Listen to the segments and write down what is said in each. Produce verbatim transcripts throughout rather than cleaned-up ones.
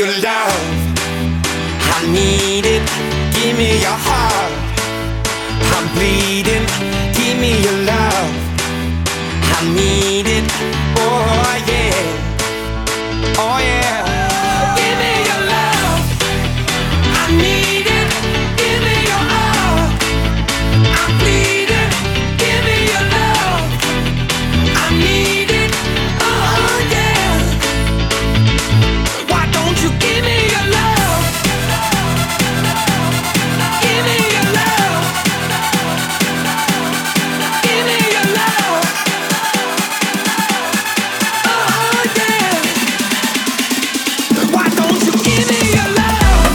your love. I need it. Give me your heart. I'm bleeding. Give me your love. I need it. Oh yeah. Oh yeah. Give me your love. I need it. Give me your all. I'm bleeding. Give me your love. I need it. Oh yeah. Why don't you give me your love? Give me your love. Give me your love. Oh yeah. Why don't you give me your love?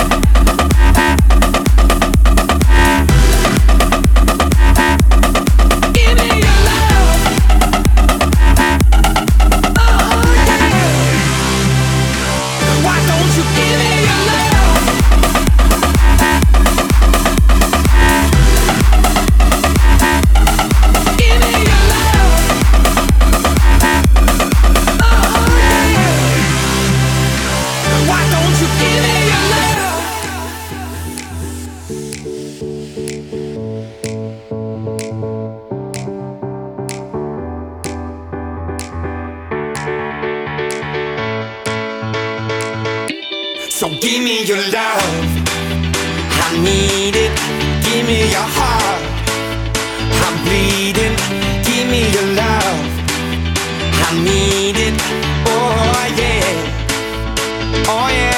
Give me your love. Oh yeah. Why don't you give me your love? Give me your love. Oh yeah. Why don't you give me your love? So give me your love. I need it. Give me your heart. I'm bleeding. Give me your love. I need it. Oh yeah. Oh yeah.